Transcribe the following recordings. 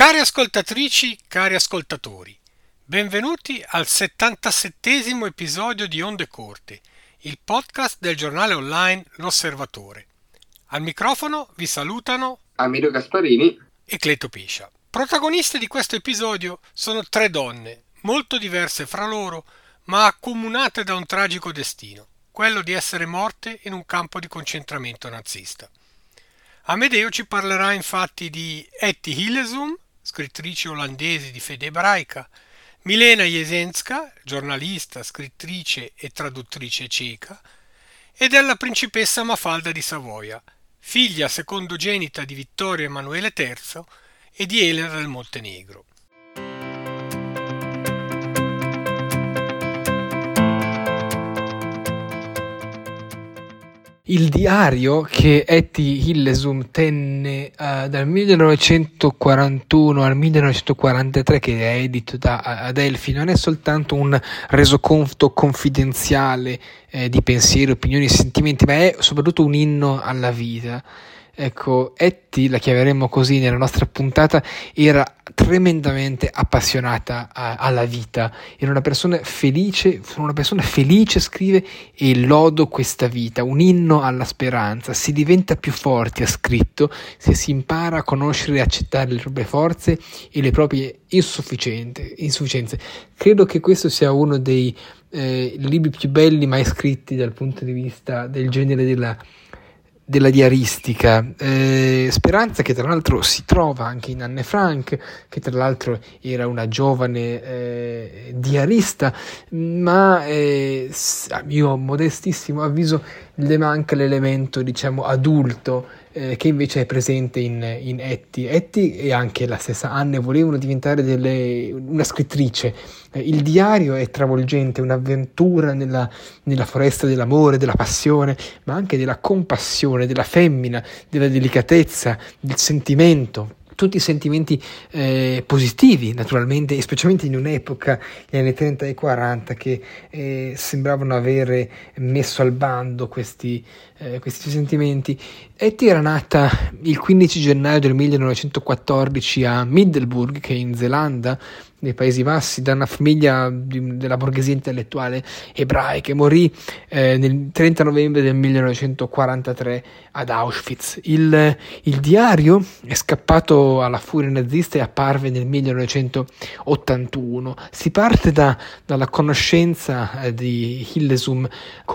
Cari ascoltatrici, cari ascoltatori, benvenuti al 77esimo episodio di Onde Corte, il podcast del giornale online L'Osservatore. Al microfono vi salutano Amedeo Gasparini e Cleto Piscia. Protagoniste di questo episodio sono tre donne, molto diverse fra loro, ma accomunate da un tragico destino, quello di essere morte in un campo di concentramento nazista. Amedeo ci parlerà infatti di Etty Hillesum, scrittrice olandese di fede ebraica, Milena Jesenska, giornalista, scrittrice e traduttrice ceca, e della principessa Mafalda di Savoia, figlia secondogenita di Vittorio Emanuele III e di Elena del Montenegro. Il diario che Etty Hillesum tenne dal 1941 al 1943, che è edito da Adelphi, non è soltanto un resoconto confidenziale di pensieri, opinioni e sentimenti, ma è soprattutto un inno alla vita. Ecco, Etty, la chiameremo così nella nostra puntata, era tremendamente appassionata alla vita, era una persona felice, scrive, e lodo questa vita, un inno alla speranza. Si diventa più forti, ha scritto, se si impara a conoscere e accettare le proprie forze e le proprie insufficienze. Credo che questo sia uno dei libri più belli mai scritti dal punto di vista del genere della diaristica. Speranza, che tra l'altro si trova anche in Anne Frank, che tra l'altro era una giovane diarista, ma a mio modestissimo avviso le manca l'elemento, diciamo, adulto che invece è presente in Etty. Etty e anche la stessa Anne volevano diventare una scrittrice. Il diario è travolgente, un'avventura nella foresta dell'amore, della passione, ma anche della compassione, della femmina, della delicatezza, del sentimento. Tutti i sentimenti positivi, naturalmente, e specialmente in un'epoca, gli anni 30 e 40, che sembravano avere messo al bando questi sentimenti. Etty era nata il 15 gennaio del 1914 a Middelburg, che è in Zelanda, nei Paesi Bassi, da una famiglia della borghesia intellettuale ebraica. Morì nel 30 novembre del 1943 ad Auschwitz. Il diario è scappato alla furia nazista e apparve nel 1981. Si parte dalla conoscenza di Hillesum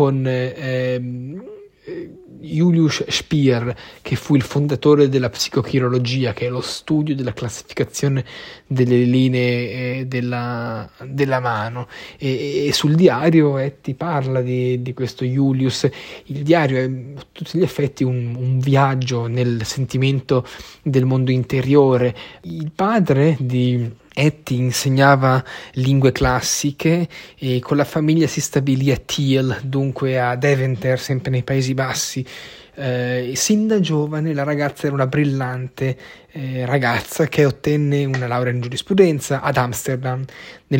con Julius Speer, che fu il fondatore della psicochirologia, che è lo studio della classificazione delle linee della mano, e sul diario Etty parla di questo Julius. Il diario è a tutti gli effetti un viaggio nel sentimento del mondo interiore. Il padre di Etty insegnava lingue classiche e con la famiglia si stabilì a Tiel, dunque a Deventer, sempre nei Paesi Bassi. Sin da giovane la ragazza era una brillante ragazza che ottenne una laurea in giurisprudenza ad Amsterdam. Nel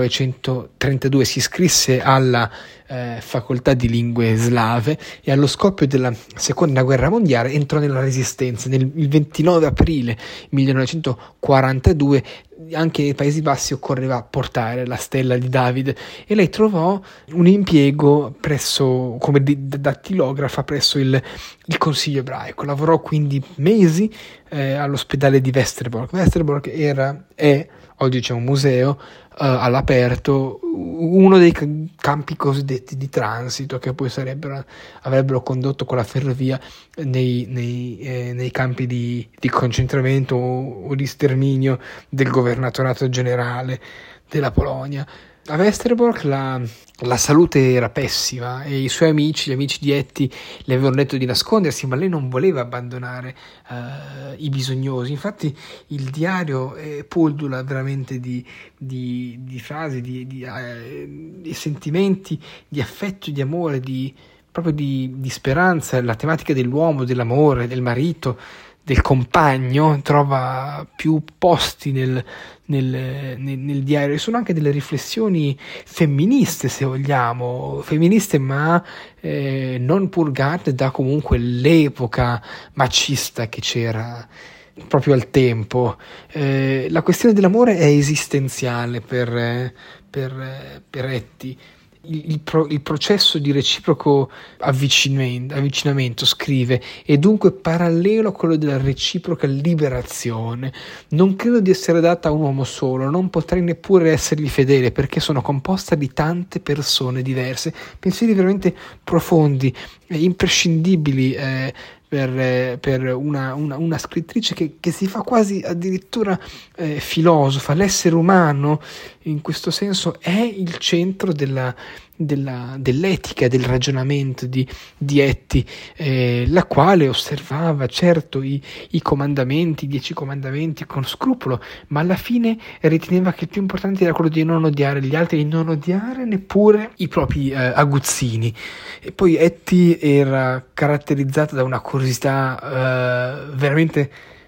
1932 si iscrisse alla facoltà di lingue slave e allo scoppio della seconda guerra mondiale entrò nella resistenza. Il 29 aprile 1942 anche nei Paesi Bassi occorreva portare la stella di David e lei trovò un impiego come dattilografa presso il Consiglio ebraico. Lavorò quindi mesi all'ospedale di Westerbork. Westerbork è oggi c'è un museo all'aperto, uno dei campi cosiddetti di transito, che poi avrebbero condotto con la ferrovia nei campi di concentramento o di sterminio del governatorato generale della Polonia. A Westerbork la salute era pessima e i suoi amici, gli amici di Etty, le avevano detto di nascondersi, ma lei non voleva abbandonare i bisognosi. Infatti il diario pullula veramente di frasi, di sentimenti, di affetto, di amore, proprio di speranza. La tematica dell'uomo, dell'amore, del marito, del compagno trova più posti nel diario. Sono anche delle riflessioni femministe, se vogliamo, ma non purgate da comunque l'epoca macista che c'era proprio al tempo. La questione dell'amore è esistenziale per Etty. Il processo di reciproco avvicinamento, scrive, è dunque parallelo a quello della reciproca liberazione. Non credo di essere data a un uomo solo, non potrei neppure essergli fedele, perché sono composta di tante persone diverse, pensieri veramente profondi, imprescindibili per una scrittrice che si fa quasi addirittura filosofa. L'essere umano in questo senso è il centro dell'etica, del ragionamento di Etty, la quale osservava certo i comandamenti, i 10 comandamenti con scrupolo, ma alla fine riteneva che il più importante era quello di non odiare gli altri e non odiare neppure i propri aguzzini. E poi Etty era caratterizzata da una curiosità veramente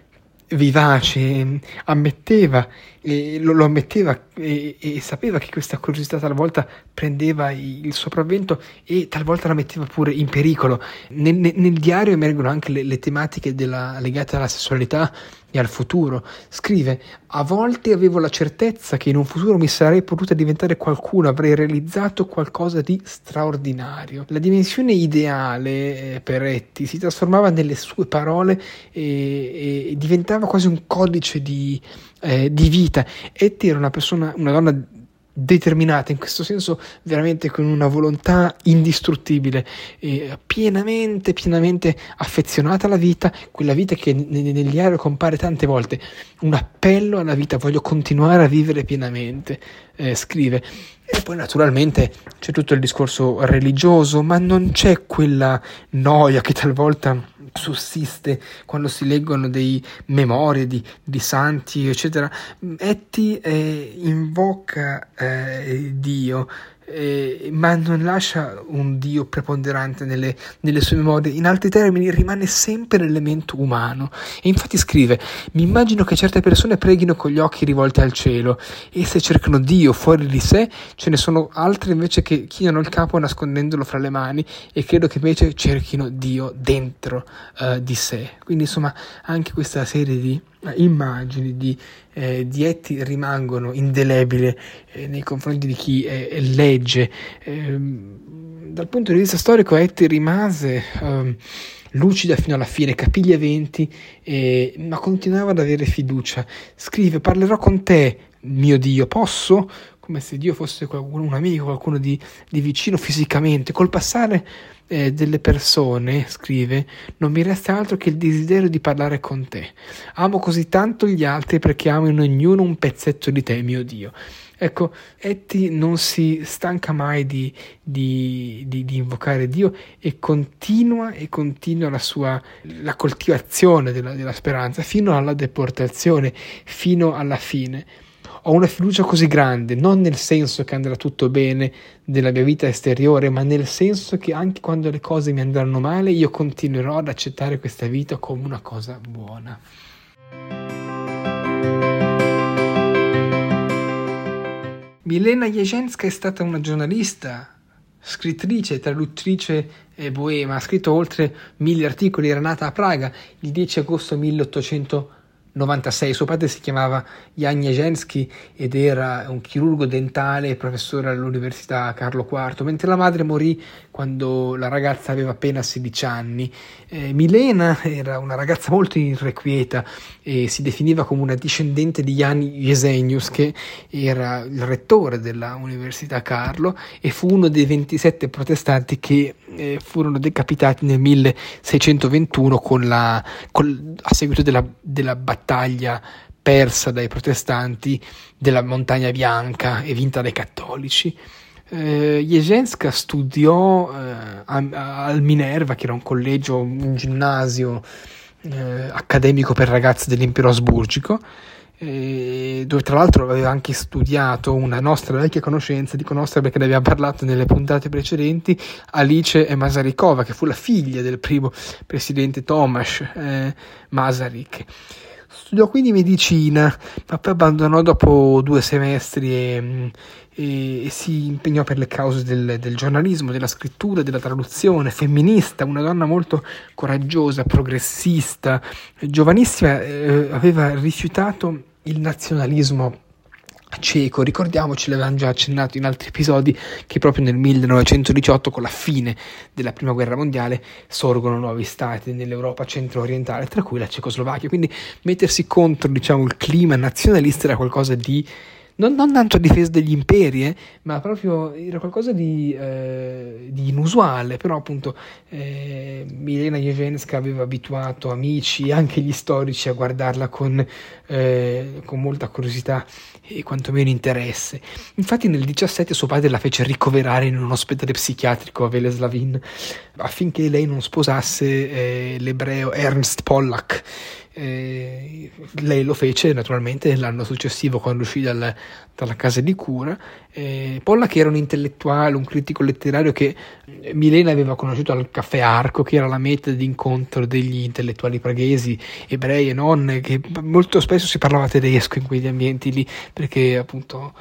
vivace, ammetteva lo ammetteva e sapeva che questa curiosità talvolta prendeva il sopravvento e talvolta la metteva pure in pericolo. Nel diario emergono anche le tematiche legate alla sessualità e al futuro. Scrive: a volte avevo la certezza che in un futuro mi sarei potuta diventare qualcuno, avrei realizzato qualcosa di straordinario. La dimensione ideale per Etty si trasformava nelle sue parole e diventava quasi un codice di vita. Etty era una donna determinata, in questo senso veramente con una volontà indistruttibile, pienamente affezionata alla vita, quella vita che nel diario compare tante volte, un appello alla vita, voglio continuare a vivere pienamente, scrive. E poi naturalmente c'è tutto il discorso religioso, ma non c'è quella noia che talvolta sussiste quando si leggono dei memorie di santi eccetera. Etty invoca Dio, ma non lascia un Dio preponderante nelle sue memorie. In altri termini, rimane sempre l'elemento umano. E infatti scrive: mi immagino che certe persone preghino con gli occhi rivolti al cielo, e se cercano Dio fuori di sé, ce ne sono altre invece che chinano il capo nascondendolo fra le mani, e credo che invece cerchino Dio dentro di sé. Quindi insomma anche questa serie di immagini di Etty rimangono indelebili nei confronti di chi legge. Dal punto di vista storico Etty rimase lucida fino alla fine, capì gli eventi, ma continuava ad avere fiducia. Scrive: parlerò con te, mio Dio, posso? Come se Dio fosse un amico, qualcuno di vicino fisicamente. Col passare delle persone, scrive, non mi resta altro che il desiderio di parlare con te. Amo così tanto gli altri perché amo in ognuno un pezzetto di te, mio Dio. Ecco, Etty non si stanca mai di invocare Dio e continua la coltivazione della speranza fino alla deportazione, fino alla fine. Ho una fiducia così grande, non nel senso che andrà tutto bene nella mia vita esteriore, ma nel senso che anche quando le cose mi andranno male, io continuerò ad accettare questa vita come una cosa buona. Milena Jesenská è stata una giornalista, scrittrice, traduttrice boema, ha scritto oltre 1000 articoli, era nata a Praga il 10 agosto 1896. Suo padre si chiamava Jan Jesensky ed era un chirurgo dentale e professore all'Università Carlo IV, mentre la madre morì quando la ragazza aveva appena 16 anni. Milena era una ragazza molto irrequieta e si definiva come una discendente di Jan Jesenius, che era il rettore della Università Carlo e fu uno dei 27 protestanti che furono decapitati nel 1621 a seguito della battaglia persa dai protestanti della Montagna Bianca e vinta dai cattolici. Jesenská studiò al Minerva, che era un collegio, un ginnasio accademico per ragazzi dell'impero asburgico, dove tra l'altro aveva anche studiato una nostra vecchia conoscenza, dico nostra perché ne abbiamo parlato nelle puntate precedenti, Alice Masarykova, che fu la figlia del primo presidente Tomasz Masaryk. Studiò quindi medicina, ma poi abbandonò dopo 2 semestri e si impegnò per le cause del giornalismo, della scrittura, della traduzione, femminista, una donna molto coraggiosa, progressista, giovanissima, aveva rifiutato il nazionalismo ceco. Ricordiamoci, l'avevamo già accennato in altri episodi, che proprio nel 1918, con la fine della prima guerra mondiale, sorgono nuovi stati nell'Europa centro-orientale, tra cui la Cecoslovacchia. Quindi mettersi contro, diciamo, il clima nazionalista era qualcosa di non tanto a difesa degli imperi, ma proprio era qualcosa di inusuale. Però appunto Milena Jevženska aveva abituato amici e anche gli storici a guardarla con molta curiosità e quantomeno interesse. Infatti nel 17 suo padre la fece ricoverare in un ospedale psichiatrico a Veleslavin affinché lei non sposasse l'ebreo Ernst Pollack. Lei lo fece naturalmente l'anno successivo, quando uscì dalla casa di cura. Pollack era un intellettuale, un critico letterario che Milena aveva conosciuto al Caffè Arco, che era la meta di incontro degli intellettuali praghesi, ebrei e non, che molto spesso si parlava tedesco in quegli ambienti lì, perché appunto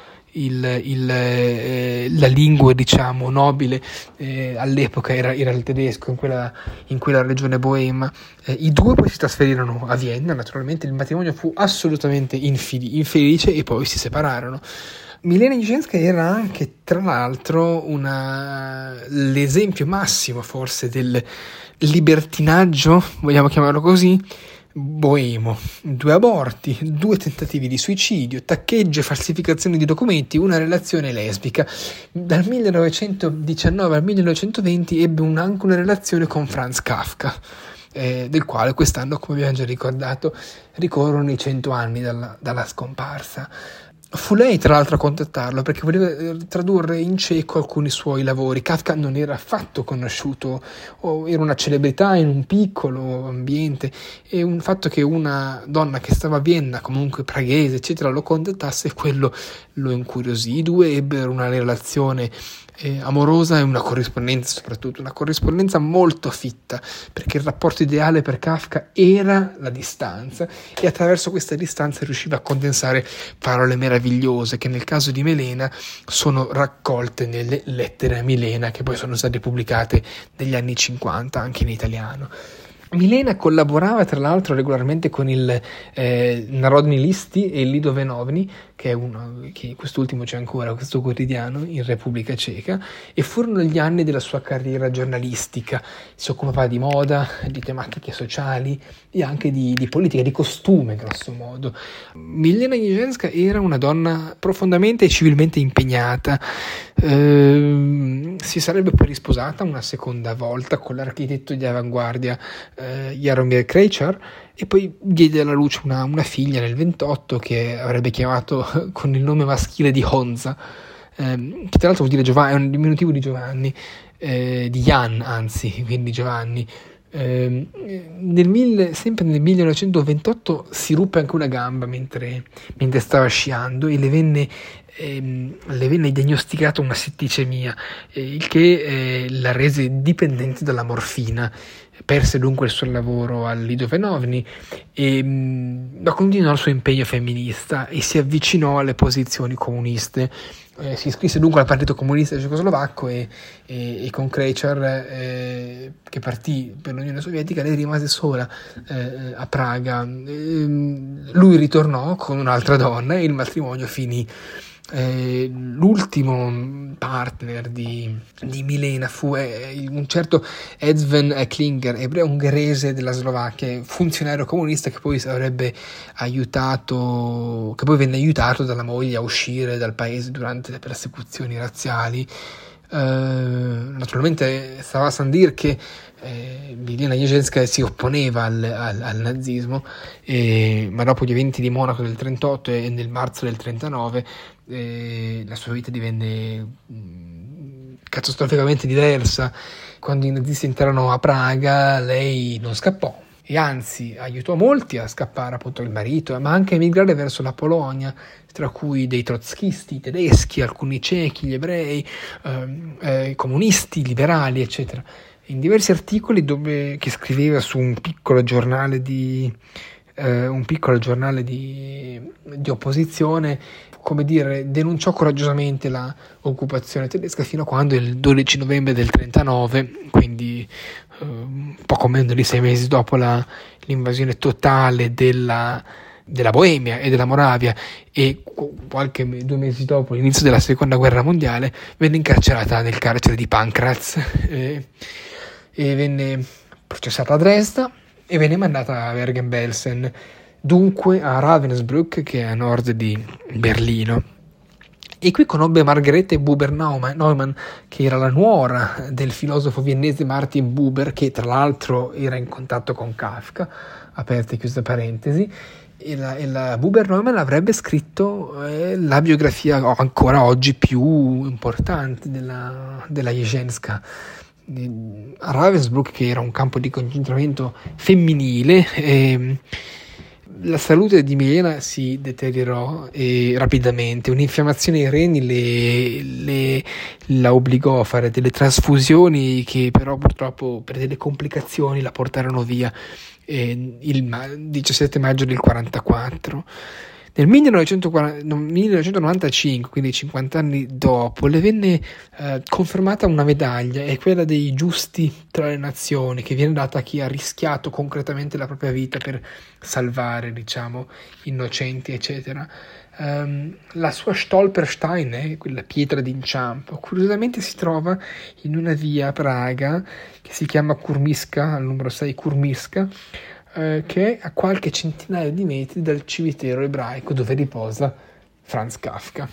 la lingua, diciamo, nobile all'epoca era il tedesco in quella regione boema. I due poi si trasferirono a Vienna, naturalmente il matrimonio fu assolutamente infelice e poi si separarono. Milena Jevženska era anche, tra l'altro, l'esempio massimo forse del libertinaggio, vogliamo chiamarlo così, boemo. 2 aborti, 2 tentativi di suicidio, taccheggio e falsificazione di documenti, una relazione lesbica. Dal 1919 al 1920 ebbe anche una relazione con Franz Kafka, del quale quest'anno, come abbiamo già ricordato, ricorrono i 100 anni dalla scomparsa. Fu lei tra l'altro a contattarlo perché voleva tradurre in ceco alcuni suoi lavori. Kafka non era affatto conosciuto, era una celebrità in un piccolo ambiente, e un fatto che una donna che stava a Vienna, comunque praghese eccetera, lo contattasse, quello lo incuriosì. I due ebbero una relazione amorosa e una corrispondenza, soprattutto una corrispondenza molto fitta, perché il rapporto ideale per Kafka era la distanza, e attraverso questa distanza riusciva a condensare parole meravigliose che nel caso di Milena sono raccolte nelle lettere a Milena, che poi sono state pubblicate negli anni 50 anche in italiano. Milena collaborava tra l'altro regolarmente con il Narodni Listi e il Lidovenovny, che quest'ultimo c'è ancora, questo quotidiano in Repubblica Ceca, e furono gli anni della sua carriera giornalistica. Si occupava di moda, di tematiche sociali e anche di politica, di costume grosso modo. Milena Jevženska era una donna profondamente e civilmente impegnata. Si sarebbe poi risposata una seconda volta con l'architetto di avanguardia Jaromir Krejčar, e poi diede alla luce una figlia nel 28 che avrebbe chiamato con il nome maschile di Honza, che tra l'altro vuol dire Giovanni, è un diminutivo di Giovanni, di Jan anzi, quindi Giovanni. Sempre nel 1928 si ruppe anche una gamba mentre stava sciando, e le venne diagnosticata una setticemia, il che la rese dipendente dalla morfina. Perse dunque il suo lavoro al Lidovenovny e continuò il suo impegno femminista e si avvicinò alle posizioni comuniste. Si iscrisse dunque al Partito Comunista Cecoslovacco e con Krejčar, che partì per l'Unione Sovietica, lei rimase sola a Praga. Lui ritornò con un'altra donna e il matrimonio finì. L'ultimo partner di Milena fu un certo Edzven Klinger, ebreo ungherese della Slovacchia, funzionario comunista che poi venne aiutato dalla moglie a uscire dal paese durante le persecuzioni razziali. Naturalmente stava a San dir che Milena Jevženska si opponeva al nazismo, ma dopo gli eventi di Monaco del 38 e nel marzo del 39 la sua vita divenne catastroficamente diversa. Quando i nazisti entrarono a Praga, lei non scappò e anzi aiutò molti a scappare, appunto il marito, ma anche a emigrare verso la Polonia, tra cui dei trotskisti tedeschi, alcuni cechi, gli ebrei, comunisti, liberali, eccetera. In diversi articoli che scriveva su un piccolo giornale di un piccolo giornale di opposizione, come dire, denunciò coraggiosamente la occupazione tedesca fino a quando il 12 novembre del 39, quindi poco meno di 6 mesi dopo l'invasione totale della Boemia e della Moravia e 2 mesi dopo l'inizio della seconda guerra mondiale, venne incarcerata nel carcere di Pankraz e venne processata a Dresda e venne mandata a Bergen-Belsen, dunque a Ravensbrück, che è a nord di Berlino. E qui conobbe Margarete Buber-Neumann, che era la nuora del filosofo viennese Martin Buber, che tra l'altro era in contatto con Kafka, aperte e chiuse parentesi, e la Buber-Neumann avrebbe scritto la biografia ancora oggi più importante della Jeszenska. A Ravensbrück, che era un campo di concentramento femminile, la salute di Milena si deteriorò rapidamente. Un'infiammazione ai reni la obbligò a fare delle trasfusioni che però purtroppo per delle complicazioni la portarono via il 17 maggio del 1944. Nel 1995, quindi 50 anni dopo, le venne confermata una medaglia, è quella dei giusti tra le nazioni, che viene data a chi ha rischiato concretamente la propria vita per salvare, innocenti, eccetera. La sua Stolperstein, quella pietra d'inciampo, curiosamente si trova in una via a Praga che si chiama Kurmiska, al numero 6 Kurmiska, che è a qualche centinaio di metri dal cimitero ebraico dove riposa Franz Kafka.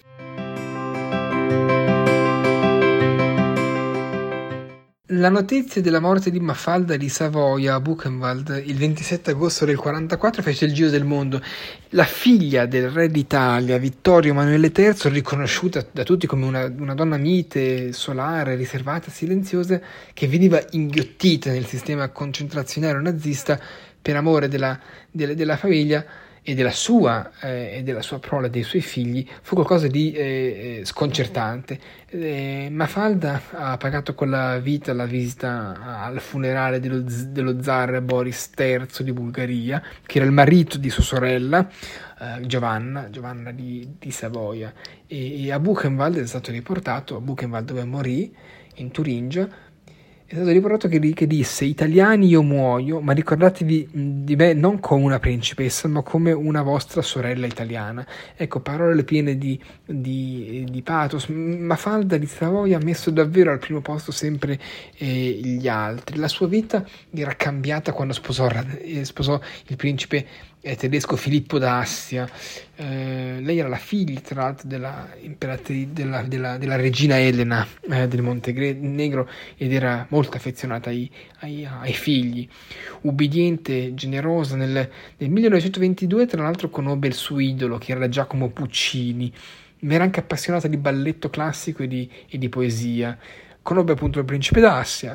La notizia della morte di Mafalda di Savoia a Buchenwald il 27 agosto del 1944 fece il giro del mondo. La figlia del re d'Italia, Vittorio Emanuele III, riconosciuta da tutti come una donna mite, solare, riservata, silenziosa, che veniva inghiottita nel sistema concentrazionario nazista per amore della famiglia e della sua prole, dei suoi figli, fu qualcosa di sconcertante. Mafalda ha pagato con la vita la visita al funerale dello zar Boris III di Bulgaria, che era il marito di sua sorella Giovanna di Savoia, e a Buchenwald è stato riportato, a Buchenwald dove morì, in Turingia, è stato riportato che disse: italiani, io muoio, ma ricordatevi di me non come una principessa, ma come una vostra sorella italiana. Ecco, parole piene di pathos. Mafalda di Savoia ha messo davvero al primo posto sempre gli altri. La sua vita era cambiata quando sposò il principe tedesco Filippo d'Assia. Lei era la figlia, tra l'altro, della regina Elena del Montenegro, ed era molto affezionata ai figli. Ubbidiente, generosa, nel 1922 tra l'altro conobbe il suo idolo, che era Giacomo Puccini, ma era anche appassionata di balletto classico e di poesia. Conobbe appunto il principe d'Assia.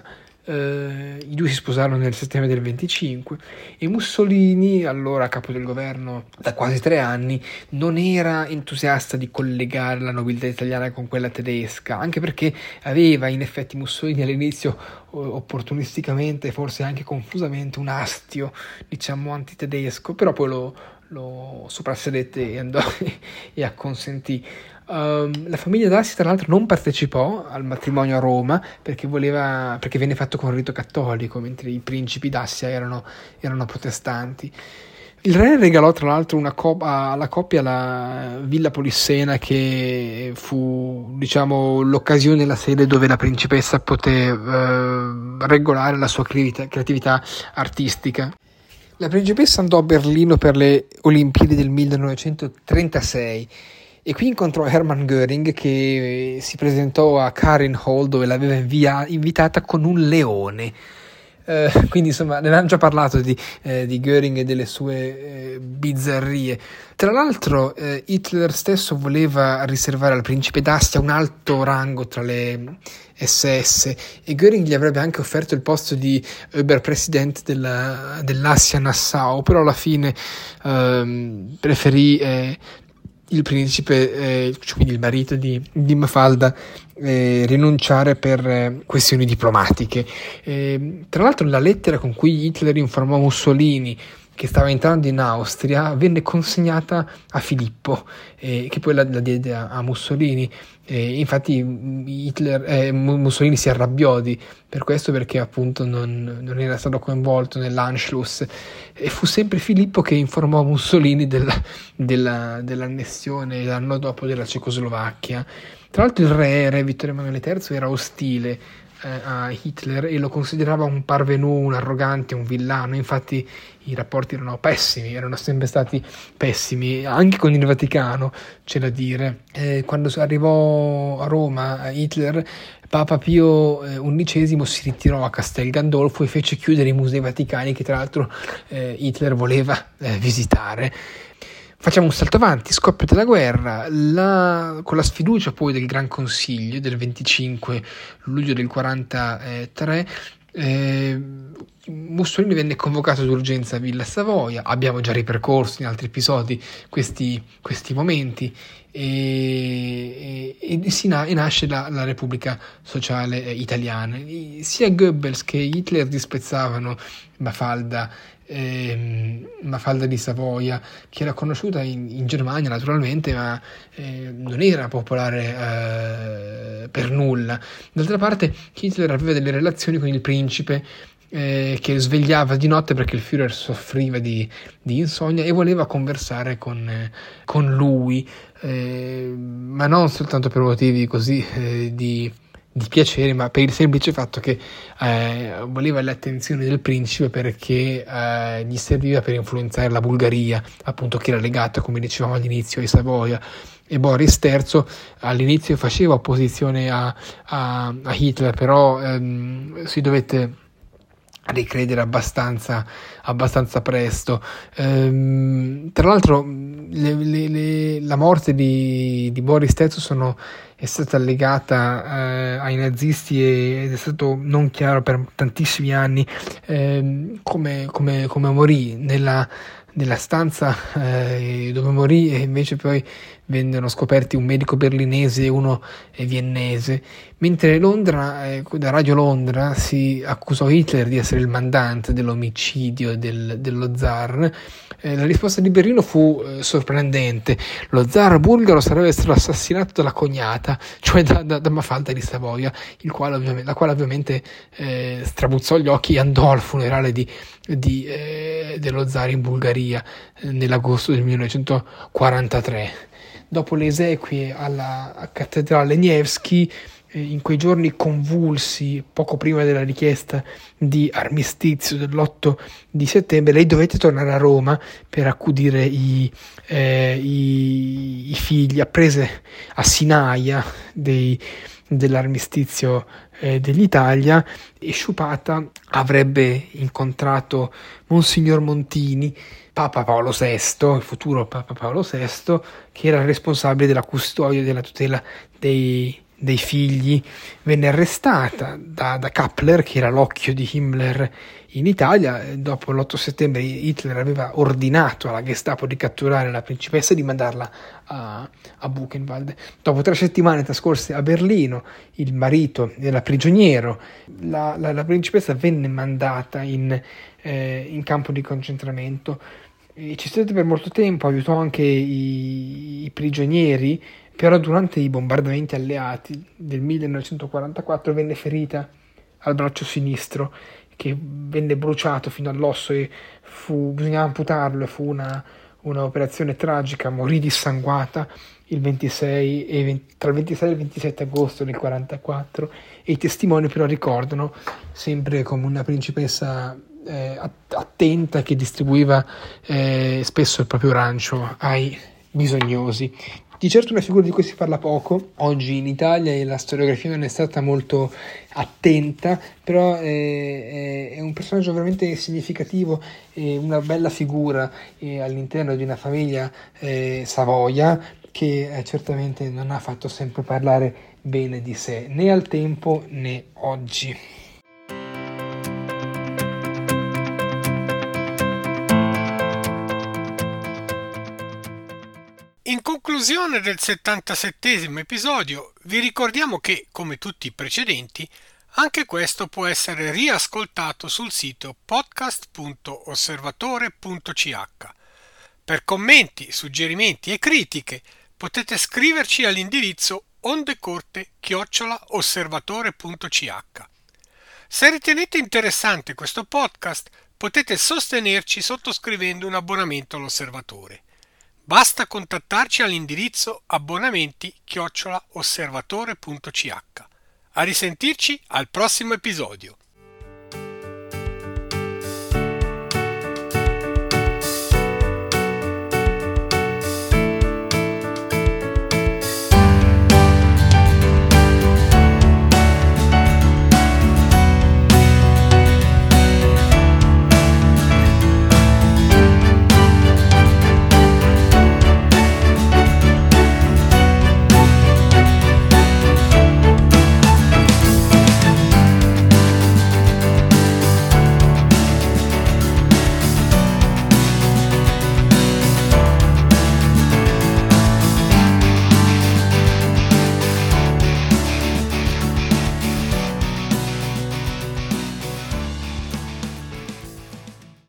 I due si sposarono nel settembre del 25 e Mussolini, allora capo del governo da quasi 3 anni, non era entusiasta di collegare la nobiltà italiana con quella tedesca, anche perché aveva in effetti Mussolini all'inizio opportunisticamente, forse anche confusamente, un astio antitedesco, però poi lo soprassedette e andò e acconsentì. La famiglia d'Assi tra l'altro non partecipò al matrimonio a Roma perché venne fatto con rito cattolico, mentre i principi d'Assia erano protestanti. Il re regalò tra l'altro alla coppia la Villa Polissena, che fu l'occasione, la sede dove la principessa poté regolare la sua creatività artistica. La principessa andò a Berlino per le Olimpiadi del 1936 e qui incontrò Hermann Göring, che si presentò a Karen Hall, dove l'aveva invitata con un leone. Quindi insomma ne avevamo già parlato di Göring e delle sue bizzarrie. Tra l'altro Hitler stesso voleva riservare al principe d'Assia un alto rango tra le SS e Göring gli avrebbe anche offerto il posto di Oberpräsident dell'Assia Nassau, però alla fine preferì il principe, quindi il marito di Mafalda, rinunciare per questioni diplomatiche. Tra l'altro la lettera con cui Hitler informò Mussolini che stava entrando in Austria, venne consegnata a Filippo, che poi la diede a Mussolini. Infatti Mussolini si arrabbiò per questo, perché appunto non era stato coinvolto nell'Anschluss, e fu sempre Filippo che informò Mussolini dell'annessione l'anno dopo della Cecoslovacchia. Tra l'altro il re Vittorio Emanuele III era ostile a Hitler e lo considerava un parvenu, un arrogante, un villano. Infatti i rapporti erano pessimi, erano sempre stati pessimi, anche con il Vaticano, c'è da dire. Quando arrivò a Roma Hitler, Papa Pio XI si ritirò a Castel Gandolfo e fece chiudere i musei vaticani, che tra l'altro Hitler voleva visitare. Facciamo un salto avanti, scoppio della guerra, con la sfiducia poi del Gran Consiglio del 25 luglio del 43, Mussolini venne convocato d'urgenza a Villa Savoia. Abbiamo già ripercorso in altri episodi questi momenti, e nasce la Repubblica Sociale Italiana. Sia Goebbels che Hitler disprezzavano Mafalda di Savoia, che era conosciuta in Germania naturalmente, ma non era popolare per nulla. D'altra parte Hitler aveva delle relazioni con il principe, che svegliava di notte perché il Führer soffriva di insonnia, e voleva conversare con lui, ma non soltanto per motivi così di piacere, ma per il semplice fatto che voleva le attenzioni del principe, perché gli serviva per influenzare la Bulgaria, appunto, che era legata, come dicevamo all'inizio, ai Savoia. E Boris III all'inizio faceva opposizione a Hitler, però si dovette ricredere abbastanza presto. Tra l'altro la morte di Boris III è stata legata ai nazisti, ed è stato non chiaro per tantissimi anni come morì. Nella stanza dove morì, e invece poi vennero scoperti un medico berlinese e uno viennese, mentre Londra, da Radio Londra, si accusò Hitler di essere il mandante dell'omicidio dello zar. La risposta di Berlino fu sorprendente: lo zar bulgaro sarebbe stato assassinato dalla cognata, cioè da Mafalda di Savoia, la quale ovviamente strabuzzò gli occhi e andò al funerale dello zar in Bulgaria nell'agosto del 1943. Dopo le esequie alla cattedrale Nevsky, in quei giorni convulsi, poco prima della richiesta di armistizio dell'8 di settembre, lei dovette tornare a Roma per accudire i figli, apprese a Sinaia dell'armistizio dell'Italia. E sciupata avrebbe incontrato Monsignor Montini, Papa Paolo VI, il futuro Papa Paolo VI, che era responsabile della custodia e della tutela dei figli. Venne arrestata da Kappler, che era l'occhio di Himmler in Italia. Dopo l'8 settembre Hitler aveva ordinato alla Gestapo di catturare la principessa e di mandarla a Buchenwald. Dopo 3 settimane trascorse a Berlino, il marito era prigioniero. La principessa venne mandata in campo di concentramento. E ci stette per molto tempo, aiutò anche i prigionieri, però durante i bombardamenti alleati del 1944 venne ferita al braccio sinistro, che venne bruciato fino all'osso e bisognava amputarlo, e fu una operazione tragica. Morì dissanguata tra il 26 e il 27 agosto del 1944, e i testimoni però ricordano sempre come una principessa attenta, che distribuiva spesso il proprio rancio ai bisognosi. Di certo una figura di cui si parla poco oggi in Italia, e la storiografia non è stata molto attenta, però è un personaggio veramente significativo e una bella figura all'interno di una famiglia Savoia, che certamente non ha fatto sempre parlare bene di sé, né al tempo né oggi. In conclusione del 77esimo episodio, vi ricordiamo che, come tutti i precedenti, Anche questo può essere riascoltato sul sito podcast.osservatore.ch. Per commenti, suggerimenti e critiche potete scriverci all'indirizzo ondecorte@osservatore.ch. Se ritenete interessante questo podcast, potete sostenerci sottoscrivendo un abbonamento all'Osservatore. Basta contattarci all'indirizzo abbonamenti@osservatore.ch. A risentirci al prossimo episodio.